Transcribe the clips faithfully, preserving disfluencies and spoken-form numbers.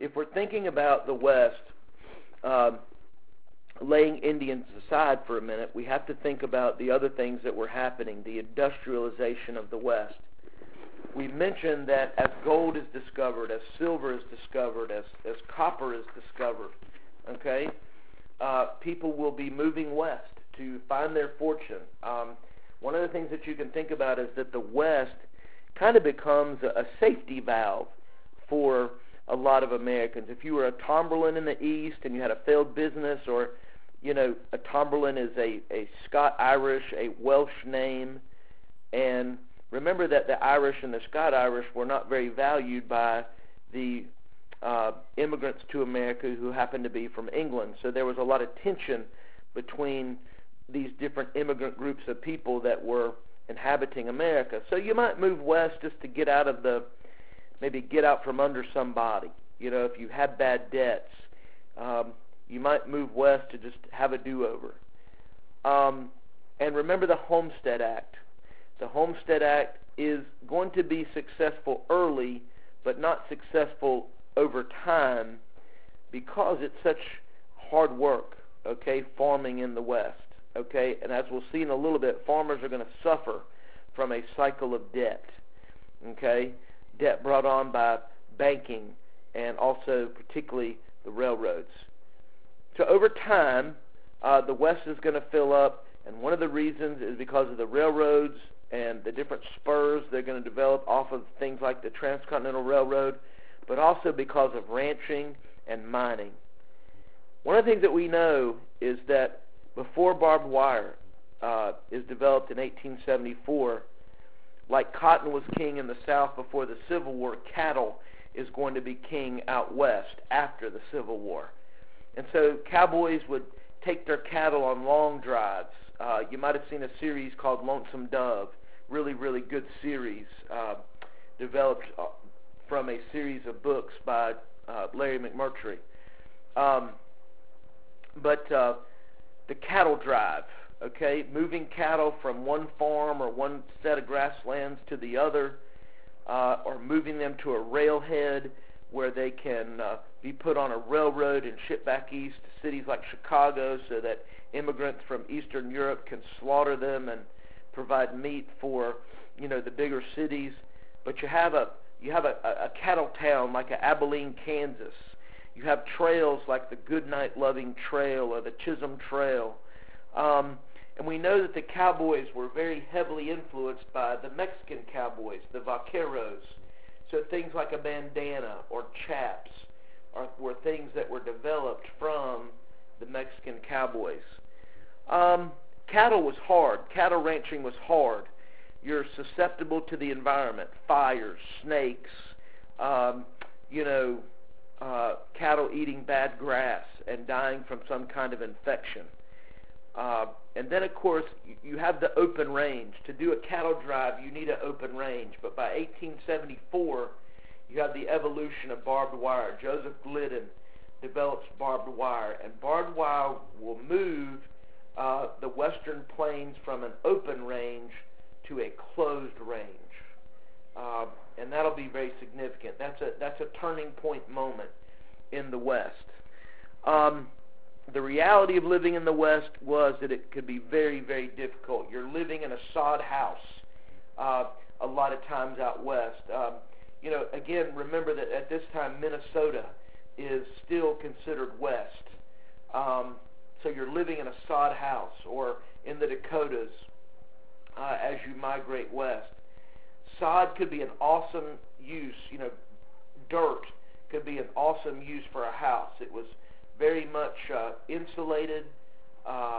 if we're thinking about the West, um, laying Indians aside for a minute, we have to think about the other things that were happening, the industrialization of the West. We mentioned that as gold is discovered, as silver is discovered, as, as copper is discovered, okay, uh, people will be moving west to find their fortune. Um, one of the things that you can think about is that the West kind of becomes a, a safety valve for a lot of Americans. If you were a Tomberlin in the East and you had a failed business, or, you know, a Tomberlin is a, a Scot-Irish, a Welsh name, and remember that the Irish and the Scot-Irish were not very valued by the uh, immigrants to America who happened to be from England. So there was a lot of tension between these different immigrant groups of people that were inhabiting America. So you might move west just to get out of the, maybe get out from under somebody. You know, if you had bad debts, um, you might move west to just have a do-over. Um, and remember the Homestead Act. The Homestead Act is going to be successful early, but not successful over time because it's such hard work, okay, farming in the West, okay? And as we'll see in a little bit, farmers are going to suffer from a cycle of debt, okay? Debt brought on by banking and also particularly the railroads. So over time, uh, the West is going to fill up, and one of the reasons is because of the railroads and the different spurs they're going to develop off of things like the Transcontinental Railroad, but also because of ranching and mining. One of the things that we know is that before barbed wire uh, is developed in eighteen seventy-four, like cotton was king in the South before the Civil War, cattle is going to be king out west after the Civil War. And so cowboys would take their cattle on long drives. Uh, you might have seen a series called Lonesome Dove, really, really good series, uh, developed uh, from a series of books by uh, Larry McMurtry. Um, but uh, the cattle drive, okay, moving cattle from one farm or one set of grasslands to the other, uh, or moving them to a railhead where they can uh, be put on a railroad and shipped back east to cities like Chicago so that immigrants from Eastern Europe can slaughter them and provide meat for, you know, the bigger cities. But you have a you have a, a cattle town like a Abilene, Kansas. You have trails like the Goodnight Loving Trail or the Chisholm Trail. Um, and we know that the cowboys were very heavily influenced by the Mexican cowboys, the vaqueros. So things like a bandana or chaps are, were things that were developed from the Mexican cowboys. Um, cattle was hard. Cattle ranching was hard. You're susceptible to the environment, fires, snakes, um, you know, uh, cattle eating bad grass and dying from some kind of infection. Uh, and then, of course, you have the open range. To do a cattle drive, you need an open range. But by eighteen seventy-four, you have the evolution of barbed wire. Joseph Glidden develops barbed wire, and barbed wire will move uh, the western plains from an open range to a closed range. Uh, and that'll be very significant. That's a, that's a turning point moment in the West. Um, The reality of living in the West was that it could be very, very difficult. You're living in a sod house uh, a lot of times out west. Um, you know, again, remember that at this time Minnesota is still considered west. Um, so you're living in a sod house, or in the Dakotas uh, as you migrate west. Sod could be an awesome use. You know, dirt could be an awesome use for a house. It was very much uh, insulated. Uh,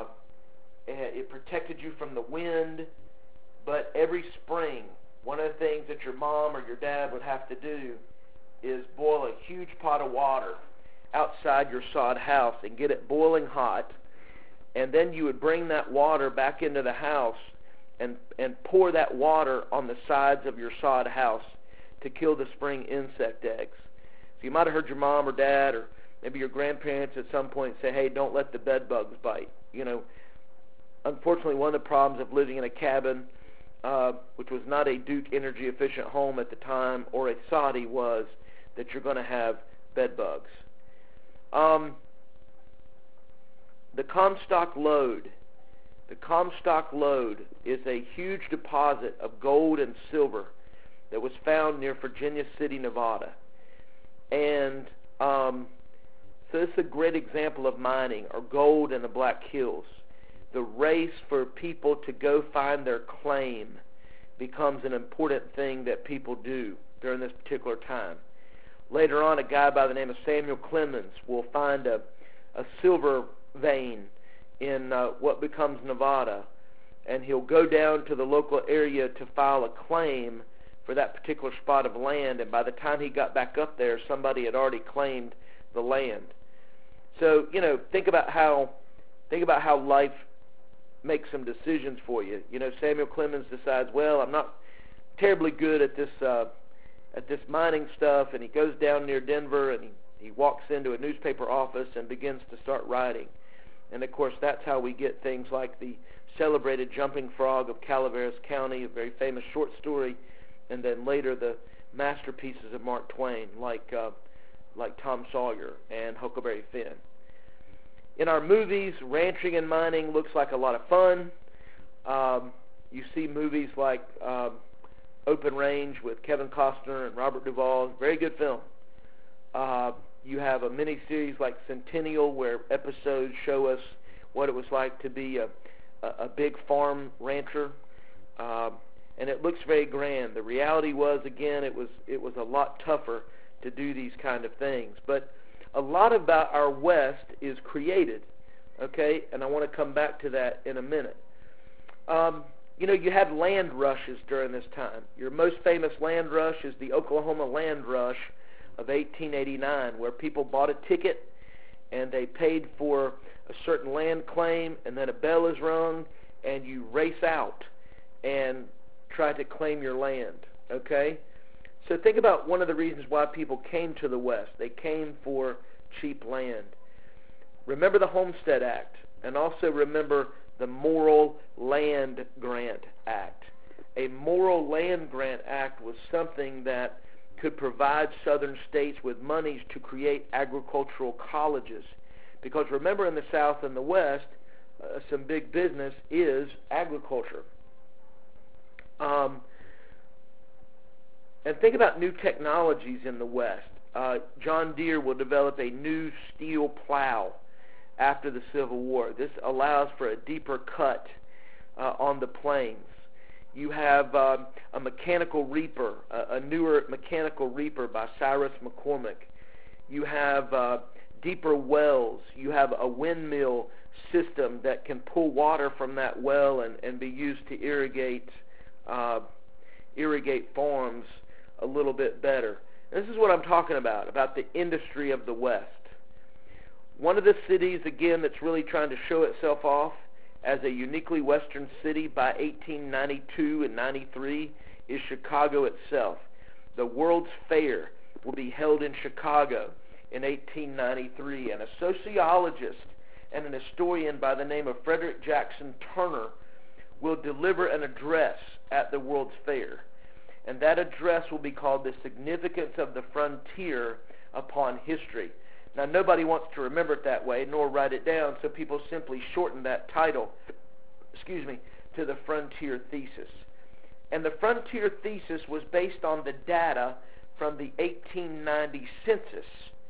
it protected you from the wind. But every spring, one of the things that your mom or your dad would have to do is boil a huge pot of water outside your sod house and get it boiling hot. And then you would bring that water back into the house and, and pour that water on the sides of your sod house to kill the spring insect eggs. So you might have heard your mom or dad or maybe your grandparents at some point say, hey, don't let the bed bugs bite. You know, unfortunately, one of the problems of living in a cabin, uh, which was not a Duke energy efficient home at the time, or a soddy, was that you're going to have bed bugs. Um, the Comstock Lode. The Comstock Lode is a huge deposit of gold and silver that was found near Virginia City, Nevada. And um, so this is a great example of mining, or gold in the Black Hills. The race for people to go find their claim becomes an important thing that people do during this particular time. Later on, a guy by the name of Samuel Clemens will find a, a silver vein in uh, what becomes Nevada, and he'll go down to the local area to file a claim for that particular spot of land, and by the time he got back up there, somebody had already claimed the land. So, you know, think about how think about how life makes some decisions for you. You know, Samuel Clemens decides, well, I'm not terribly good at this uh, at this mining stuff, and he goes down near Denver, and he, he walks into a newspaper office and begins to start writing. And, of course, that's how we get things like the celebrated Jumping Frog of Calaveras County, a very famous short story, and then later the masterpieces of Mark Twain, like uh, like Tom Sawyer and Huckleberry Finn. In our movies, ranching and mining looks like a lot of fun. Um, you see movies like um, Open Range with Kevin Costner and Robert Duvall, very good film. Uh, you have a miniseries like Centennial, where episodes show us what it was like to be a, a, a big farm rancher. Um, and it looks very grand. The reality was, again, it was it was a lot tougher to do these kind of things. But a lot about our West is created, okay? And I want to come back to that in a minute. Um, you know, you had land rushes during this time. Your most famous land rush is the Oklahoma land rush of eighteen eighty-nine, where people bought a ticket and they paid for a certain land claim, and then a bell is rung, and you race out and try to claim your land, okay? So think about one of the reasons why people came to the West. They came for cheap land. Remember the Homestead Act, and also remember the Morrill Land Grant Act. A Morrill Land Grant Act was something that could provide southern states with monies to create agricultural colleges. Because remember, in the South and the West, uh, some big business is agriculture. Um, and think about new technologies in the West. Uh, John Deere will develop a new steel plow after the Civil War. This allows for a deeper cut uh, on the plains. You have uh, a mechanical reaper, a, a newer mechanical reaper by Cyrus McCormick. You have uh, deeper wells. You have a windmill system that can pull water from that well and, and be used to irrigate uh, irrigate farms a little bit better. This is what I'm talking about, about the industry of the West. One of the cities, again, that's really trying to show itself off as a uniquely Western city by eighteen ninety-two and ninety-three is Chicago itself. The World's Fair will be held in Chicago in eighteen ninety-three, and a sociologist and an historian by the name of Frederick Jackson Turner will deliver an address at the World's Fair. And that address will be called The Significance of the Frontier Upon History. Now, nobody wants to remember it that way, nor write it down, so people simply shorten that title, excuse me, to the Frontier Thesis. And the Frontier Thesis was based on the data from the eighteen ninety census.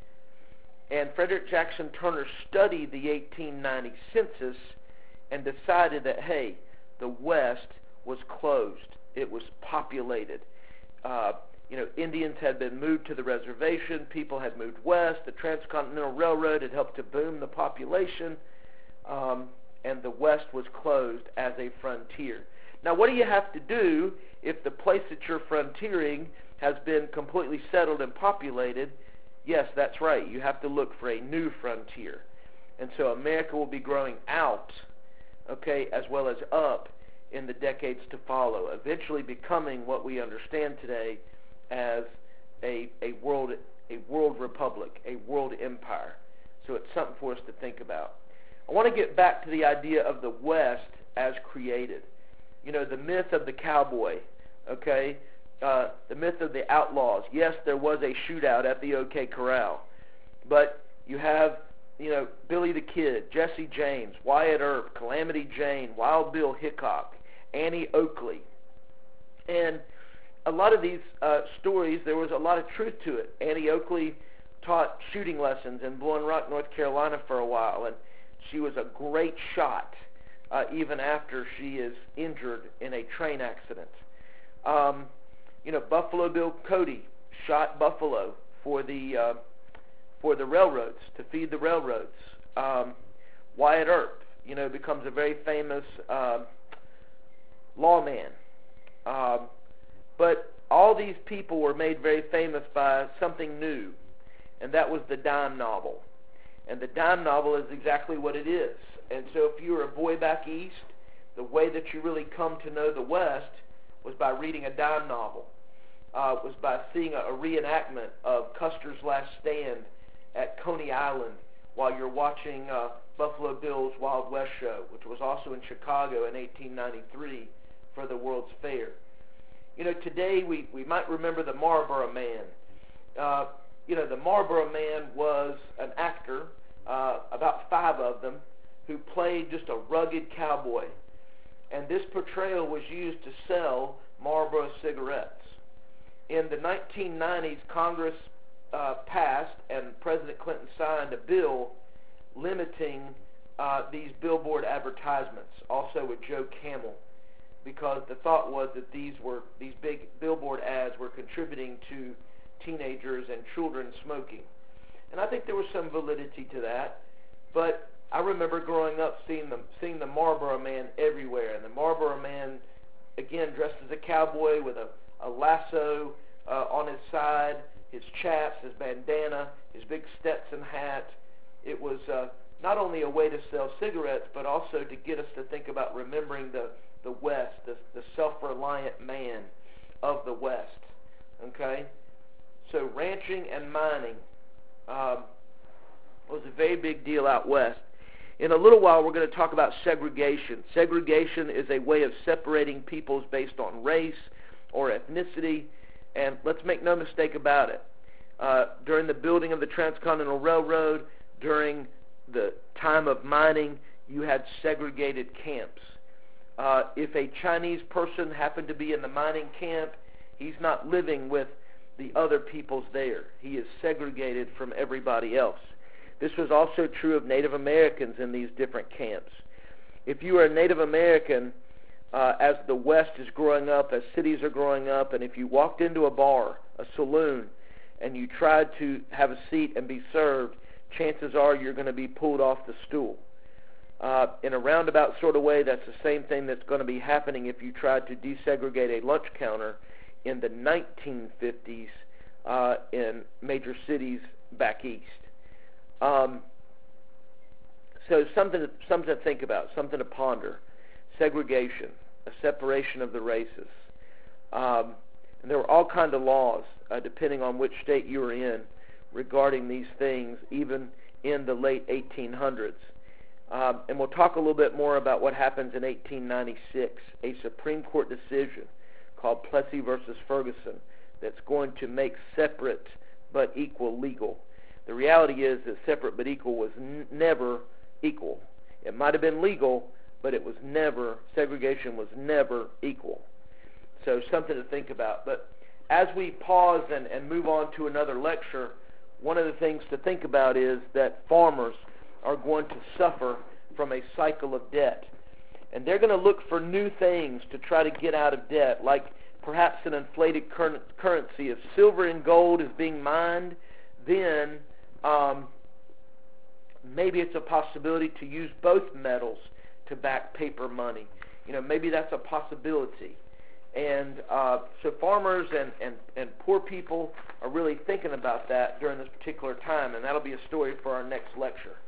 And Frederick Jackson Turner studied the eighteen ninety census and decided that, hey, the West was closed. It was populated. Uh, you know, Indians had been moved to the reservation. People had moved west. The Transcontinental Railroad had helped to boom the population. Um, and the West was closed as a frontier. Now, what do you have to do if the place that you're frontiering has been completely settled and populated? Yes, that's right. You have to look for a new frontier. And so America will be growing out, okay, as well as up in the decades to follow, eventually becoming what we understand today as a, a world a world republic, a world empire. So it's something for us to think about. I want to get back to the idea of the West as created. You know, the myth of the cowboy, okay, uh, the myth of the outlaws. Yes, there was a shootout at the O K Corral, But you have, you know, Billy the Kid, Jesse James, Wyatt Earp, Calamity Jane, Wild Bill Hickok, Annie Oakley. And a lot of these uh, stories, there was a lot of truth to it. Annie Oakley taught shooting lessons in Blowing Rock, North Carolina for a while, and she was a great shot uh, even after she is injured in a train accident. Um, you know, Buffalo Bill Cody shot buffalo for the uh, for the railroads, to feed the railroads. Um, Wyatt Earp, you know, becomes a very famous uh, lawman. Um, but all these people were made very famous by something new, and that was the dime novel. And the dime novel is exactly what it is. And so if you were a boy back east, the way that you really come to know the West was by reading a dime novel. Uh, was by seeing a, a reenactment of Custer's Last Stand at Coney Island while you're watching uh, Buffalo Bill's Wild West show, which was also in Chicago in eighteen ninety-three for the World's Fair. You know, today we, we might remember the Marlboro Man. Uh, you know, the Marlboro Man was an actor, uh, about five of them, who played just a rugged cowboy. And this portrayal was used to sell Marlboro cigarettes. In the nineteen nineties, Congress uh, passed and President Clinton signed a bill limiting uh, these billboard advertisements, also with Joe Camel, because the thought was that these were these big billboard ads were contributing to teenagers and children smoking. And I think there was some validity to that. But I remember growing up seeing the, seeing the Marlboro Man everywhere. And the Marlboro Man, again, dressed as a cowboy with a, a lasso uh, on his side, his chaps, his bandana, his big Stetson hat. It was uh, not only a way to sell cigarettes, but also to get us to think about remembering the, the West, the, the self-reliant man of the West. Okay? So ranching and mining um, was a very big deal out west. In a little while, we're going to talk about segregation. Segregation is a way of separating peoples based on race or ethnicity, and let's make no mistake about it. Uh, during the building of the Transcontinental Railroad, during the time of mining, you had segregated camps. Uh, if a Chinese person happened to be in the mining camp, he's not living with the other peoples there. He is segregated from everybody else. This was also true of Native Americans in these different camps. If you are a Native American, uh, as the West is growing up, as cities are growing up, and if you walked into a bar, a saloon, and you tried to have a seat and be served, chances are you're going to be pulled off the stool. Uh, in a roundabout sort of way, that's the same thing that's going to be happening if you tried to desegregate a lunch counter in the nineteen fifties uh, in major cities back east. Um, so something to, something to think about, something to ponder. Segregation, a separation of the races. Um, and there were all kinds of laws, uh, depending on which state you were in, regarding these things, even in the late eighteen hundreds. Um, and we'll talk a little bit more about what happens in eighteen ninety-six, a Supreme Court decision called Plessy versus Ferguson that's going to make separate but equal legal. The reality is that separate but equal was n- never equal. It might have been legal, but it was never, segregation was never equal. So something to think about. But as we pause and, and move on to another lecture, one of the things to think about is that farmers are going to suffer from a cycle of debt. And they're going to look for new things to try to get out of debt, like perhaps an inflated cur- currency. If silver and gold is being mined, then um, maybe it's a possibility to use both metals to back paper money. You know, maybe that's a possibility. And uh, so farmers and, and, and poor people are really thinking about that during this particular time, and that'll be a story for our next lecture.